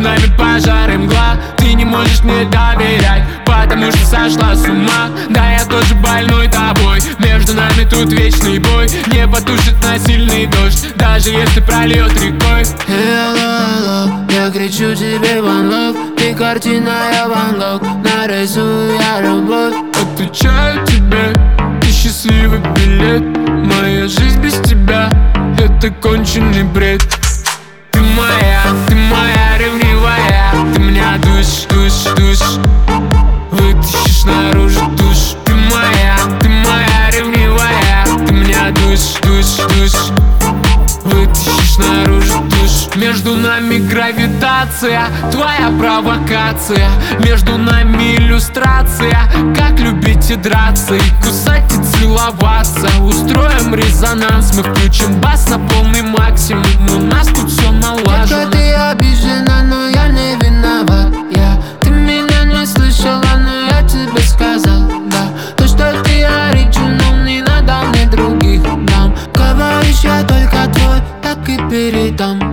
Между нами пожар и мгла. Ты не можешь мне доверять, потому что сошла с ума. Да, я тоже больной тобой. Между нами тут вечный бой. Не потушит насильный дождь, даже если прольет рекой. Hello, я кричу тебе one love. Ты картина, я Ван Гог. Нарисую я любовь. Отвечаю тебе, ты счастливый билет. Моя жизнь без тебя — это конченый бред. Ты моя ревнивая. Ты меня душишь, душишь, душишь. Вытащишь наружу душ. Ты моя ревнивая. Ты меня душишь, душишь, душишь. Вытащишь наружу душ. Между нами гравитация, твоя провокация. Между нами иллюстрация, как любить и драться, и кусать, и целоваться. Устроим резонанс, мы включим бас на полный максимум. У нас тут все налажено. Детка, ты обижена, но я не виноват. Ты меня не слышала, но я тебе сказал, да. То, что ты оригинал, не надо мне других дам. Говоришь, я только твой, так и передам.